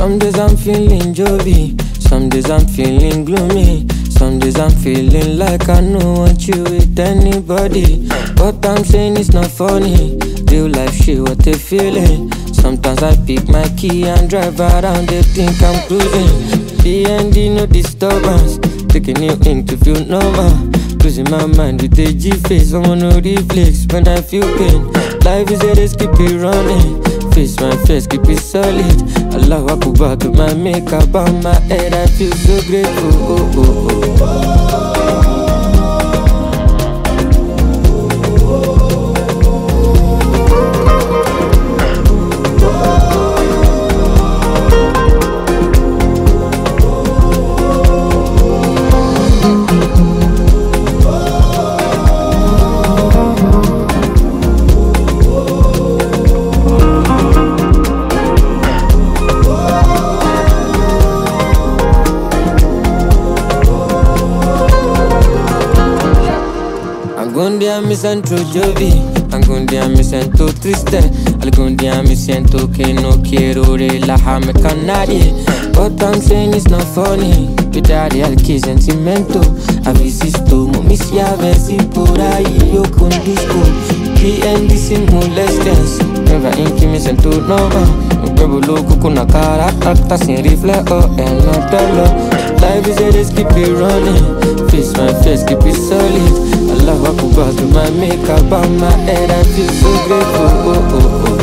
Some days I'm feeling jolly, some days I'm feeling gloomy. Some days I'm feeling like I don't want you with anybody. What I'm saying is not funny. Real life shit, what they feeling. Sometimes I pick my key and drive around, they think I'm cruising. DND, no disturbance. Taking you in to feel normal. Losing my mind with a G-face, I wanna reflex when I feel pain. Life is a race, keep it running. Face my face, keep it solid. Allah Akbar to my makeup on my head, I feel so grateful. Oh, oh, oh. Algún día me siento Jovi, algún día me siento triste, algún día me siento que no quiero relajarme con nadie. What I'm saying is not funny, vida real que sentimento. A veces tomo mis llaves y por ahí yo conduzco. PND sin molestias, never in que me siento normal. Un huevo loco con una cara alta sin reflejo en la tela. Life is a race, keep it running. Face my face, keep it solid. Allah Akbar to my makeup on my head, I feel so grateful. Oh, oh, oh.